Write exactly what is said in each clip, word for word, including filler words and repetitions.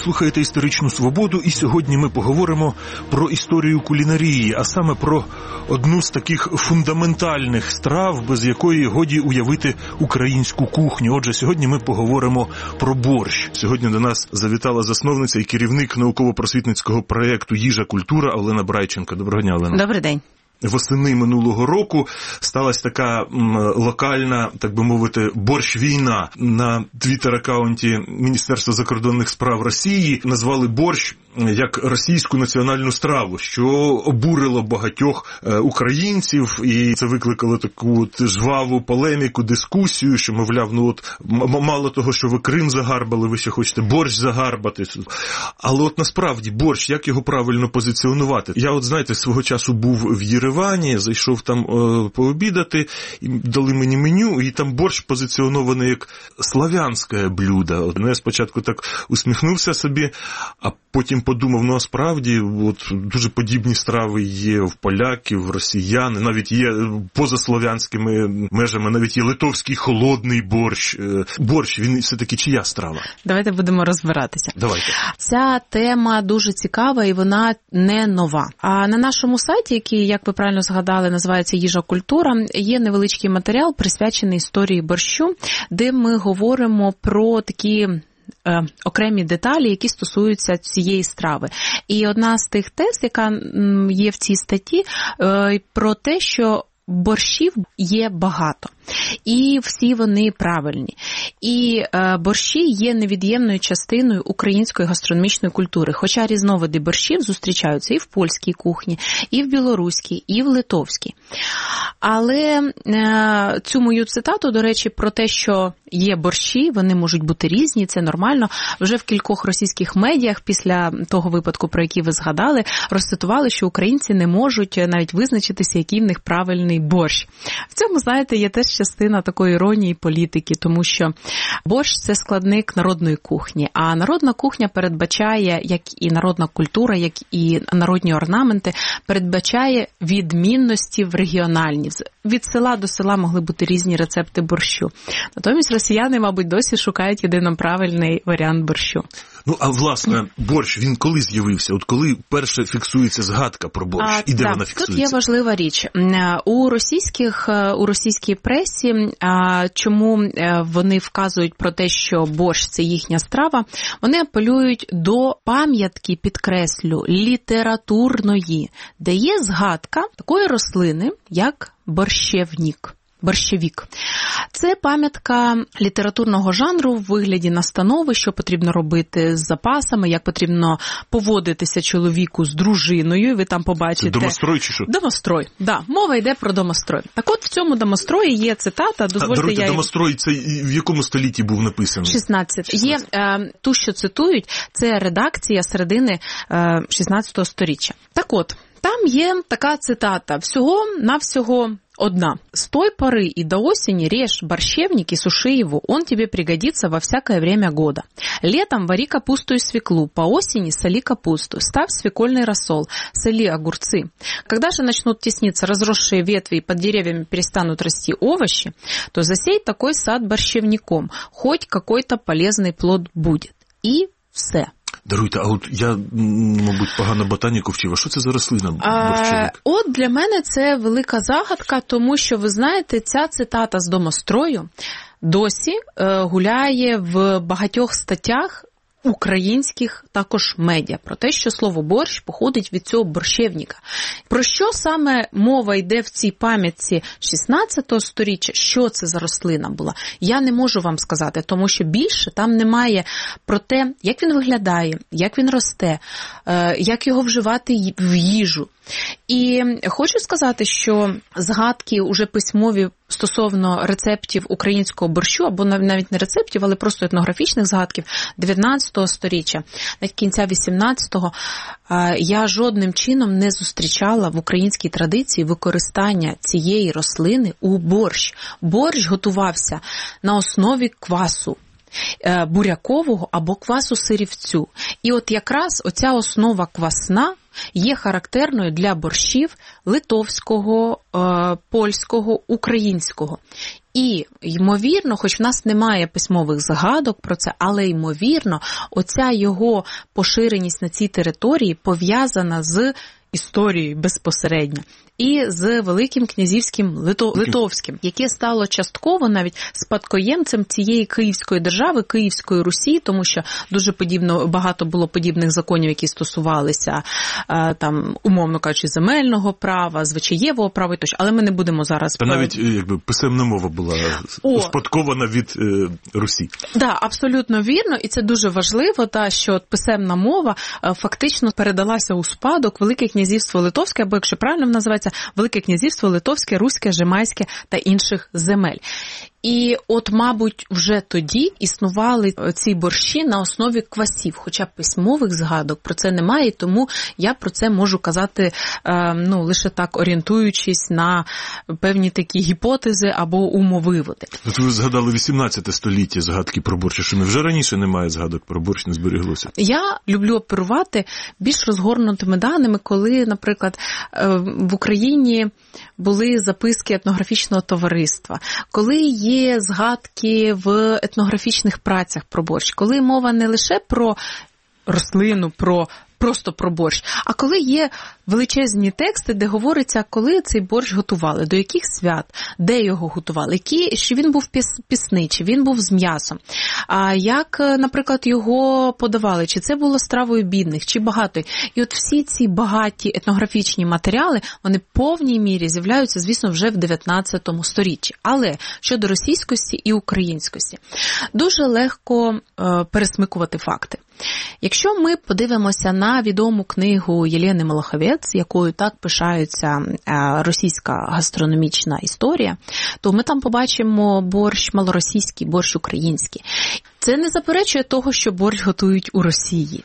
слухаєте «Історичну свободу», і сьогодні ми поговоримо про історію кулінарії, а саме про одну з таких фундаментальних страв, без якої годі уявити українську кухню. Отже, сьогодні ми поговоримо про борщ. Сьогодні до нас завітала засновниця і керівник науково-просвітницького проєкту «Їжа. Культура» Олена Брайченко. Доброго дня, Олена. Добрий день. Восени минулого року сталася така м, локальна, так би мовити, борщ-війна. На твіттер-акаунті Міністерства закордонних справ Росії назвали борщ як російську національну страву, що обурило багатьох українців, і це викликало таку от жваву полеміку, дискусію, що, мовляв, ну от мало того, що ви Крим загарбали, ви ще хочете борщ загарбати. Але от насправді борщ, як його правильно позиціонувати? Я от, знаєте, свого часу був в Єревані, зайшов там е, пообідати, і дали мені меню, і там борщ позиціонований як славянське блюдо. Я спочатку так усміхнувся собі, а потім подумав, ну, а справді, от, дуже подібні страви є в поляків, в росіян, навіть є поза слов'янськими межами, навіть є литовський холодний борщ. Борщ, він все-таки чия страва? Давайте будемо розбиратися. Давайте. Ця тема дуже цікава і вона не нова. А на нашому сайті, який, як ви правильно згадали, називається «Їжа. Культура», є невеличкий матеріал, присвячений історії борщу, де ми говоримо про такі окремі деталі, які стосуються цієї страви. І одна з тих тез, яка є в цій статті, про те, що борщів є багато. І всі вони правильні. І е, борщі є невід'ємною частиною української гастрономічної культури. Хоча різновиди борщів зустрічаються і в польській кухні, і в білоруській, і в литовській. Але е, цю мою цитату, до речі, про те, що є борщі, вони можуть бути різні, це нормально. Вже в кількох російських медіях після того випадку, про який ви згадали, розцитували, що українці не можуть навіть визначитися, який в них правильний борщ. В цьому, знаєте, є теж частина такої іронії політики, тому що борщ – це складник народної кухні, а народна кухня передбачає, як і народна культура, як і народні орнаменти, передбачає відмінності в регіональні. Від села до села могли бути різні рецепти борщу. Натомість росіяни, мабуть, досі шукають єдино правильний варіант борщу. Ну, а власне, борщ, він коли з'явився? От коли перше фіксується згадка про борщ? А, і де да, вона фіксується? Тут є важлива річ. У, російських, у російській пресі, чому вони вказують про те, що борщ – це їхня страва, вони апелюють до пам'ятки, підкреслю, літературної, де є згадка такої рослини, як борщевник. Борщевік. Це пам'ятка літературного жанру в вигляді настанови, що потрібно робити з запасами, як потрібно поводитися чоловіку з дружиною. Ви там побачите... Це домострой чи що? Домострой, так. Да. Мова йде про домострой. Так от в цьому домострої є цитата, дозвольте, а, даруйте, я... домострой, це в якому столітті був написаний? шістнадцять. Є е, ту, що цитують, це редакція середини е, шістнадцятого сторіччя. Так от, там є така цитата, всього-навсього одна. «С той поры и до осени режь борщевник и суши его, он тебе пригодится во всякое время года. Летом вари капусту и свеклу, по осени соли капусту, ставь свекольный рассол, соли огурцы. Когда же начнут тесниться разросшие ветви и под деревьями перестанут расти овощи, то засей такой сад борщевником, хоть какой-то полезный плод будет». І все. Даруйте, а от я, мабуть, погано ботаніку вчив. А що це за рослина, борщевик? А, от для мене це велика загадка, тому що, ви знаєте, ця цитата з домострою досі е, гуляє в багатьох статтях українських також медіа, про те, що слово борщ походить від цього борщевника. Про що саме мова йде в цій пам'ятці шістнадцятого сторіччя, що це за рослина була, я не можу вам сказати, тому що більше там немає про те, як він виглядає, як він росте, як його вживати в їжу. І хочу сказати, що згадки уже письмові стосовно рецептів українського борщу, або навіть не рецептів, але просто етнографічних згадків дев'ятнадцятого сторіччя, на кінця вісімнадцятого, я жодним чином не зустрічала в українській традиції використання цієї рослини у борщ. Борщ готувався на основі квасу. бурякового або квасу сирівцю. І от якраз оця основа квасна є характерною для борщів литовського, польського, українського. І, ймовірно, хоч в нас немає письмових згадок про це, але, ймовірно, оця його поширеність на цій території пов'язана з історією безпосередньо і з Великим князівським Лито... Литовським, яке стало частково навіть спадкоємцем цієї Київської держави, Київської Русі, тому що дуже подібно, багато було подібних законів, які стосувалися, там, умовно кажучи, земельного права, звичаєвого права тощо, але ми не будемо зараз... Та навіть, якби, писемна мова була О. успадкована від е, Русі. Так, да, абсолютно вірно, і це дуже важливо, та, що писемна мова фактично передалася у спадок Велике князівство Литовське, або, якщо правильно називається, Велике князівство Литовське, Руське, Жемайське та інших земель. І от, мабуть, вже тоді існували ці борщі на основі квасів, хоча письмових згадок про це немає, тому я про це можу казати, ну, лише так орієнтуючись на певні такі гіпотези або умовиводи. От ви згадали вісімнадцяте століття згадки про борщ, що ми вже раніше немає згадок про борщ, не зберіглося. Я люблю оперувати більш розгорнутими даними, коли, наприклад, в Україні були записки етнографічного товариства, коли є Є згадки в етнографічних працях про борщ, коли мова не лише про рослину, про просто про борщ, а коли є величезні тексти, де говориться, коли цей борщ готували, до яких свят, де його готували, які, чи він був піс, пісний, чи він був з м'ясом, а як, наприклад, його подавали, чи це було стравою бідних, чи багатої. І от всі ці багаті етнографічні матеріали, вони в повній мірі з'являються, звісно, вже в дев'ятнадцятому сторіччі. Але щодо російськості і українськості, дуже легко е, пересмикувати факти. Якщо ми подивимося на відому книгу Єлени Малаховець, якою так пишаються російська гастрономічна історія, то ми там побачимо борщ малоросійський, борщ український. Це не заперечує того, що борщ готують у Росії.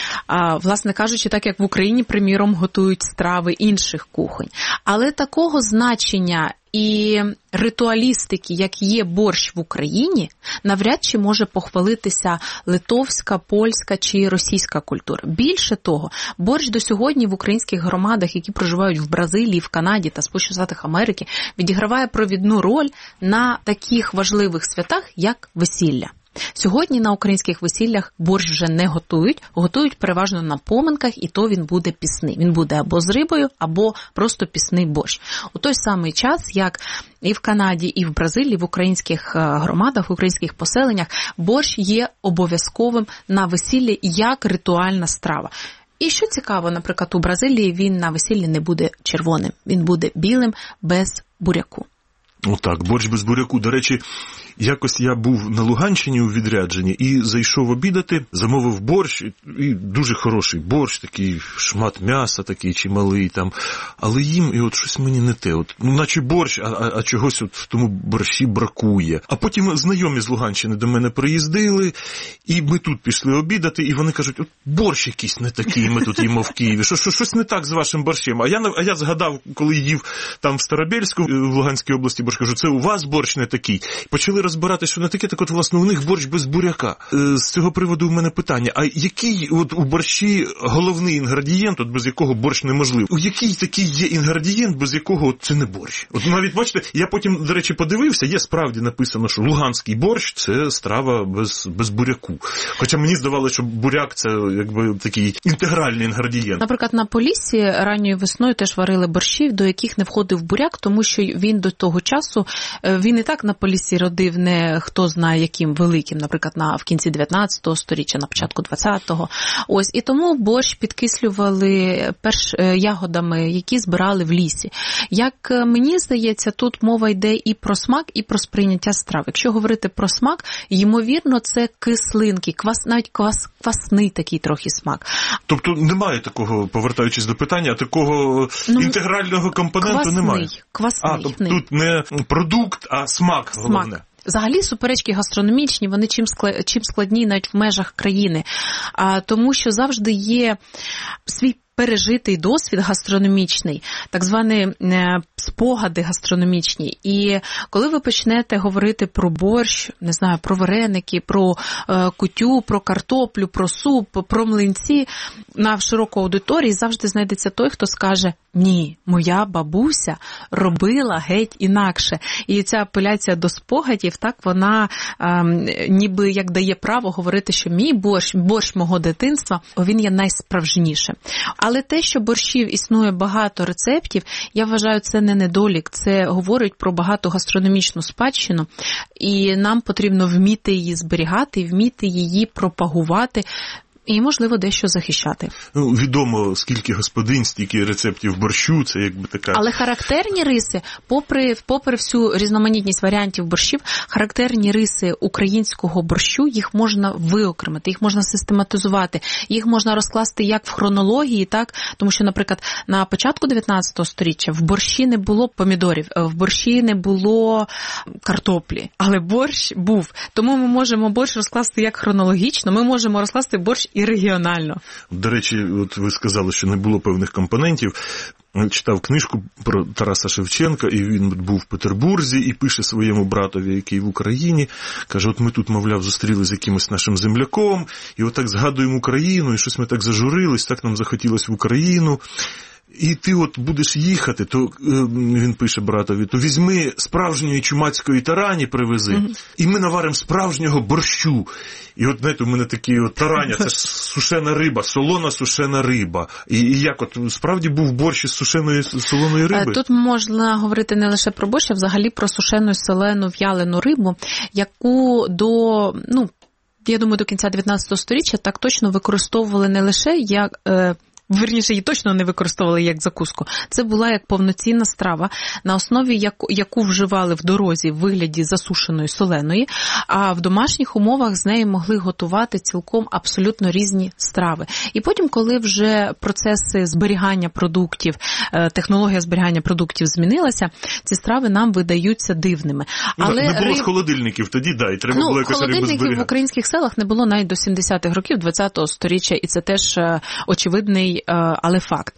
А, власне кажучи, так як в Україні, приміром, готують страви інших кухонь. Але такого значення і ритуалістики, як є борщ в Україні, навряд чи може похвалитися литовська, польська чи російська культура. Більше того, борщ до сьогодні в українських громадах, які проживають в Бразилії, в Канаді та Сполучених Штатах Америки, відіграває провідну роль на таких важливих святах, як весілля. Сьогодні на українських весіллях борщ вже не готують, готують переважно на поминках, і то він буде пісний. Він буде або з рибою, або просто пісний борщ. У той самий час, як і в Канаді, і в Бразилії, в українських громадах, в українських поселеннях, борщ є обов'язковим на весіллі як ритуальна страва. І що цікаво, наприклад, у Бразилії він на весіллі не буде червоним, він буде білим, без буряку. Отак, борщ без буряку. До речі, якось я був на Луганщині у відрядженні і зайшов обідати, замовив борщ, і дуже хороший борщ, такий шмат м'яса, такий чималий там, але їм, і от щось мені не те, от, ну, наче борщ, а, а, а чогось от в тому борщі бракує. А потім знайомі з Луганщини до мене приїздили, і ми тут пішли обідати, і вони кажуть, от борщ якийсь не такий, ми тут їмо в Києві, що, що, щось не так з вашим борщем. А я, а я згадав, коли їв там в Старобельську, в Луганській області, борщ, кажу, це у вас борщ не такий. Почали розбирати, що не таке, так от, власне, у них борщ без буряка. З цього приводу у мене питання, а який от у борщі головний інгредієнт, от без якого борщ неможливий? У який такий є інгредієнт, без якого от це не борщ? От навіть, бачите, я потім, до речі, подивився, є справді написано, що луганський борщ – це страва без, без буряку. Хоча мені здавалося, що буряк – це якби такий інтегральний інгредієнт. Наприклад, на Поліссі ранньою весною теж варили борщів, до яких не входив буряк, тому що він до того часу, він і так на Поліссі родив не хто знає яким великим, наприклад, на, в кінці дев'ятнадцятого сторіччя, на початку двадцятого. Ось, і тому борщ підкислювали перш ягодами, які збирали в лісі. Як мені здається, тут мова йде і про смак, і про сприйняття страв. Якщо говорити про смак, ймовірно, це кислинки, квас, навіть квас, квасний такий трохи смак. Тобто немає такого, повертаючись до питання, такого ну, інтегрального компоненту квасний, немає? Квасний, а, тобто тут не продукт, а смак головне. Смак. Взагалі суперечки гастрономічні, вони чим складні навіть в межах країни, а, тому що завжди є свій пережитий досвід гастрономічний, так званий спогади гастрономічні. І коли ви почнете говорити про борщ, не знаю, про вареники, про е, кутю, про картоплю, про суп, про млинці, на широку аудиторії завжди знайдеться той, хто скаже: ні, моя бабуся робила геть інакше. І ця апеляція до спогадів, так, вона е, ніби як дає право говорити, що мій борщ, борщ мого дитинства, він є найсправжнішим. Але те, що борщів існує багато рецептів, я вважаю, це не недолік, це говорить про багату гастрономічну спадщину, і нам потрібно вміти її зберігати, вміти її пропагувати, і, можливо, дещо захищати. Ну, відомо, скільки господинь, стільки рецептів борщу, це якби така... Але характерні риси, попри, попри всю різноманітність варіантів борщів, характерні риси українського борщу, їх можна виокремити, їх можна систематизувати, їх можна розкласти як в хронології, так, тому що, наприклад, на початку дев'ятнадцятого сторіччя в борщі не було помідорів, в борщі не було картоплі, але борщ був. Тому ми можемо борщ розкласти як хронологічно, ми можемо розкласти борщ і регіонально. До речі, от ви сказали, що не було певних компонентів. Читав книжку про Тараса Шевченка, і він був в Петербурзі і пише своєму братові, який в Україні, каже, от ми тут, мовляв, зустріли з якимось нашим земляком, і отак згадуємо Україну, і щось ми так зажурились, так нам захотілося в Україну. І ти от будеш їхати, то, він пише братові, то візьми справжньої чумацької тарані, привези, mm-hmm. і ми наваримо справжнього борщу. І от, знаєте, у мене такі от тараня, це ж сушена риба, солона сушена риба. І, і як от, справді був борщ із сушеної солоної риби? Тут можна говорити не лише про борщ, а взагалі про сушену солену в'ялену рибу, яку до, ну, я думаю, до кінця дев'ятнадцятого сторіччя так точно використовували не лише як... Е, Вірніше, її точно не використовували як закуску. Це була як повноцінна страва, на основі яку, яку вживали в дорозі в вигляді засушеної соленої, а в домашніх умовах з нею могли готувати цілком абсолютно різні страви. І потім, коли вже процеси зберігання продуктів, технологія зберігання продуктів змінилася, ці страви нам видаються дивними. Але не було риб... холодильників тоді, да, і треба ну, було якось рибу зберігати. Холодильників в українських селах не було навіть до сімдесятих років ХХ сторіччя, і це теж очевидний, але факт.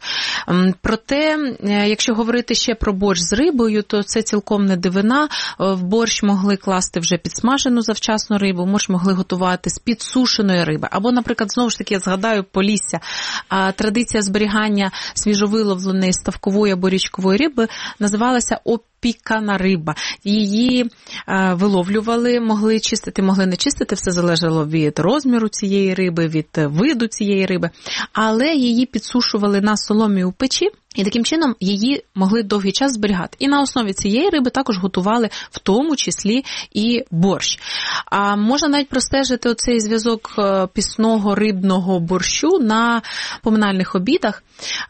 Проте, якщо говорити ще про борщ з рибою, то це цілком не дивина. В борщ могли класти вже підсмажену завчасно рибу, борщ могли готувати з підсушеної риби. Або, наприклад, знову ж таки, я згадаю Полісся. Традиція зберігання свіжовиловленої ставкової або річкової риби називалася опікана риба. Її е, виловлювали, могли чистити, могли не чистити, все залежало від розміру цієї риби, від виду цієї риби, але її підсушували на соломі у печі, і таким чином її могли довгий час зберігати. І на основі цієї риби також готували в тому числі і борщ. А можна навіть простежити оцей зв'язок пісного рибного борщу на поминальних обідах,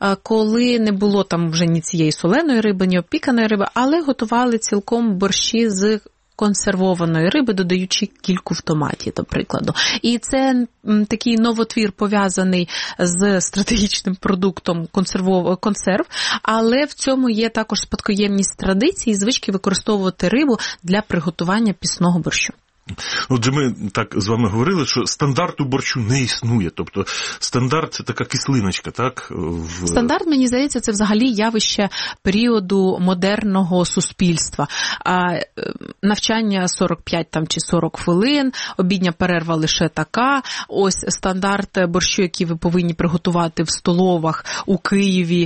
коли не було там вже ні цієї соленої риби, ні опіканої риби, але готували цілком борщі з консервованої риби, додаючи кільку в томаті, до прикладу. І це такий новотвір, пов'язаний з стратегічним продуктом консервов... консерв, але в цьому є також спадкоємність традиції, звички використовувати рибу для приготування пісного борщу. Отже, ми так з вами говорили, що стандарту борщу не існує. Тобто стандарт – це така кислиночка, так? В... Стандарт, мені здається, це взагалі явище періоду модерного суспільства. А навчання сорок п'ять там, чи сорок хвилин, обідня перерва лише така. Ось стандарт борщу, який ви повинні приготувати в столовах у Києві,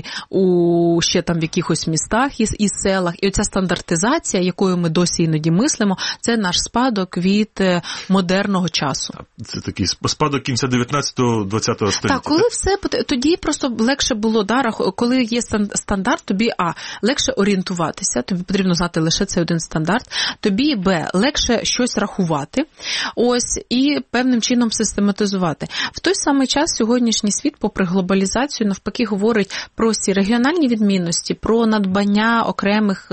у ще там в якихось містах і, і селах. І оця стандартизація, якою ми досі іноді мислимо, це наш спадок від модерного часу. Це такий спадок кінця дев'ятнадцятого-двадцятого століття. Так, коли так? все, тоді просто легше було, да, коли є стандарт, тобі, а, легше орієнтуватися, тобі потрібно знати лише цей один стандарт, тобі, б, легше щось рахувати, ось, і певним чином систематизувати. В той самий час сьогоднішній світ, попри глобалізацію, навпаки, говорить про ці регіональні відмінності, про надбання окремих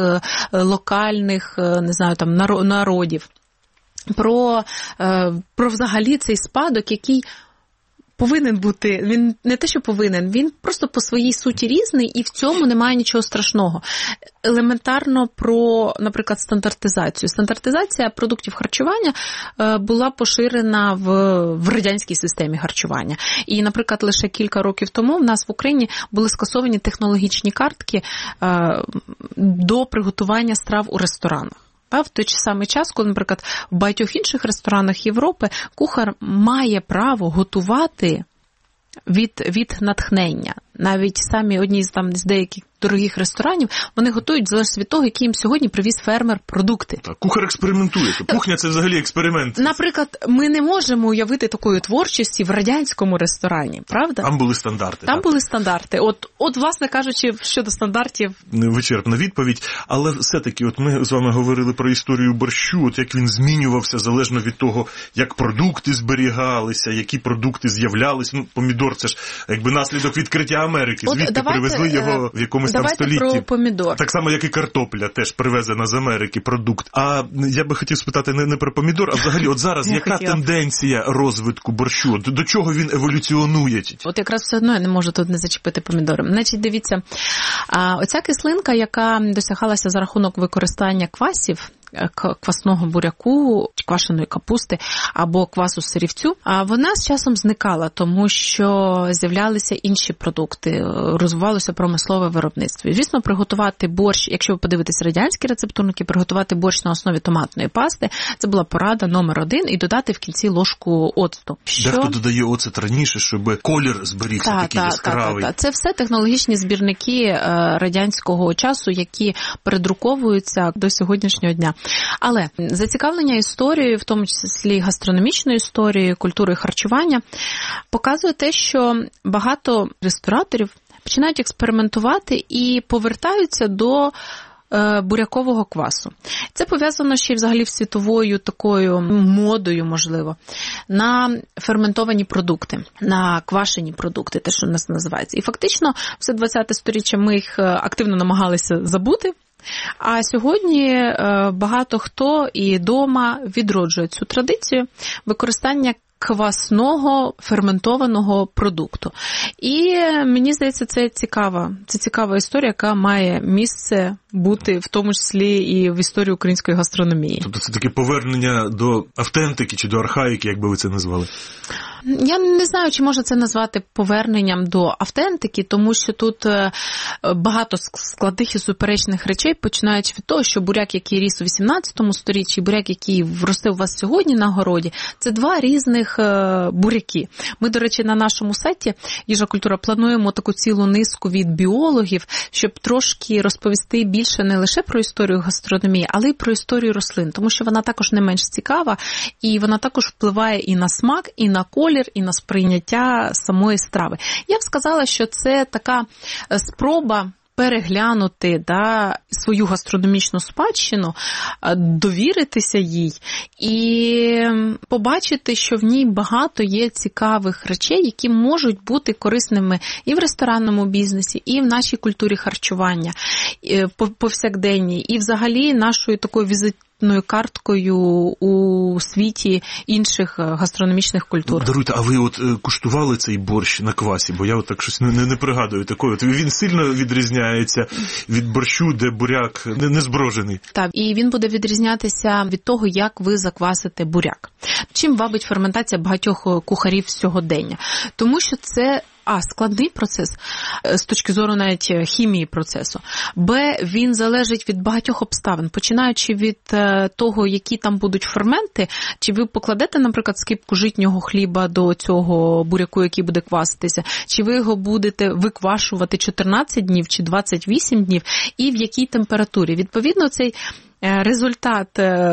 локальних, не знаю, там, народів. Про, про взагалі цей спадок, який повинен бути, він не те, що повинен, він просто по своїй суті різний, і в цьому немає нічого страшного. Елементарно про, наприклад, стандартизацію. Стандартизація продуктів харчування була поширена в, в радянській системі харчування. І, наприклад, лише кілька років тому в нас в Україні були скасовані технологічні картки до приготування страв у ресторанах. В той самий час, коли, наприклад, в багатьох інших ресторанах Європи кухар має право готувати від, від натхнення. Навіть самі одні з, там, з деяких дорогих ресторанів, вони готують залежно від того, який їм сьогодні привіз фермер продукти. Так, кухар експериментує. Кухня – це взагалі експеримент. Наприклад, ми не можемо уявити такої творчості в радянському ресторані, правда? Там були стандарти. Там так. були стандарти. От, от, власне кажучи, щодо стандартів... Вичерпна відповідь. Але все-таки, от ми з вами говорили про історію борщу, от як він змінювався залежно від того, як продукти зберігалися, які продукти з'являлись. Ну, помідор – це ж якби наслідок відкриття Америки. От, звідти давайте, привезли його в якомусь там столітті. Давайте про помідор. Так само, як і картопля, теж привезена з Америки продукт. А я би хотів спитати не, не про помідор, а взагалі, от зараз яка хотіла. тенденція розвитку борщу? До, до чого він еволюціонує? От якраз все одно я не можу тут не зачепити помідори. Значить, дивіться, оця кислинка, яка досягалася за рахунок використання квасів, квасного буряку, квашеної капусти або квасу сирівцю, а вона з часом зникала, тому що з'являлися інші продукти, розвивалося промислове виробництво. Звісно, приготувати борщ, якщо ви подивитесь радянські рецептурники, приготувати борщ на основі томатної пасти, це була порада номер один, і додати в кінці ложку оцту. Що... Дехто додає оцет раніше, щоб колір зберігся та, такий та, яскравий. Та, та, та. Це все технологічні збірники радянського часу, які передруковуються до сьогоднішнього дня. Але зацікавлення історією, в тому числі гастрономічною історією, культурою харчування, показує те, що багато рестораторів починають експериментувати і повертаються до бурякового квасу. Це пов'язано ще взагалі з світовою такою модою, можливо, на ферментовані продукти, на квашені продукти, те, що у нас називається. І фактично все ХХ сторіччя ми їх активно намагалися забути. А сьогодні багато хто і дома відроджує цю традицію використання квасного ферментованого продукту. І мені здається, це цікава, це цікава історія, яка має місце бути в тому числі і в історії української гастрономії. Тобто це таке повернення до автентики чи до архаїки, як би ви це назвали? Я не знаю, чи можна це назвати поверненням до автентики, тому що тут багато складних і суперечних речей, починаючи від того, що буряк, який ріс у вісімнадцятому сторіччі, і буряк, який росте у вас сьогодні на городі, це два різних буряки. Ми, до речі, на нашому сайті «Їжа культура» плануємо таку цілу низку від біологів, щоб трошки розповісти більше не лише про історію гастрономії, але й про історію рослин, тому що вона також не менш цікава, і вона також впливає і на смак, і на колір, і на сприйняття самої страви. Я б сказала, що це така спроба переглянути да, свою гастрономічну спадщину, довіритися їй і побачити, що в ній багато є цікавих речей, які можуть бути корисними і в ресторанному бізнесі, і в нашій культурі харчування повсякденній, і взагалі нашою такою візитною карткою у світі інших гастрономічних культур. Даруйте, а ви от куштували цей борщ на квасі? Бо я от так щось не, не, не пригадую такої. От він сильно відрізняється від борщу, де буряк не, не зброжений. Так, і він буде відрізнятися від того, як ви заквасите буряк. Чим вабить ферментація багатьох кухарів сьогодення? Тому що це А, складний процес, з точки зору навіть хімії процесу. Б, він залежить від багатьох обставин, починаючи від того, які там будуть ферменти, чи ви покладете, наприклад, скипку житнього хліба до цього буряку, який буде кваситися, чи ви його будете виквашувати чотирнадцять днів чи двадцять вісім днів, і в якій температурі. Відповідно, цей результат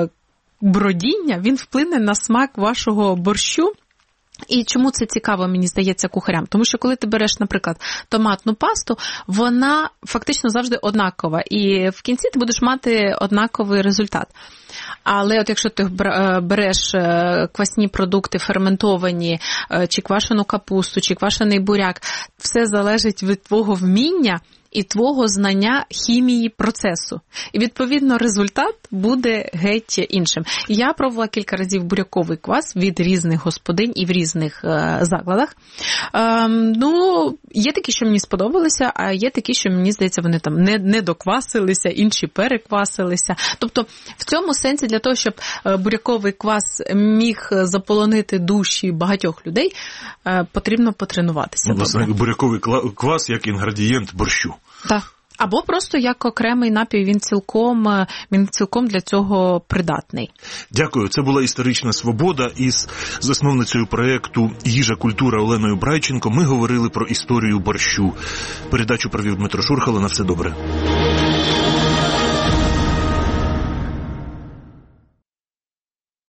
бродіння, він вплине на смак вашого борщу. І чому це цікаво, мені здається, кухарям? Тому що коли ти береш, наприклад, томатну пасту, вона фактично завжди однакова. І в кінці ти будеш мати однаковий результат. Але от якщо ти береш квасні продукти, ферментовані, чи квашену капусту, чи квашений буряк, все залежить від твого вміння і твого знання хімії процесу. І, відповідно, результат буде геть іншим. Я пробувала кілька разів буряковий квас від різних господинь і в різних е, закладах. Е, ну, є такі, що мені сподобалися, а є такі, що, мені здається, вони там не, не доквасилися, інші переквасилися. Тобто, в цьому сенсі, для того, щоб буряковий квас міг заполонити душі багатьох людей, е, потрібно потренуватися. Власне, буряковий квас як інгредієнт борщу. Так. Або просто як окремий напій, він цілком, він цілком для цього придатний. Дякую. Це була «Історична свобода» із засновницею проєкту «Їжа. Культура» Оленою Брайченко. Ми говорили про історію борщу. Передачу провів Дмитро Шурхало. На все добре.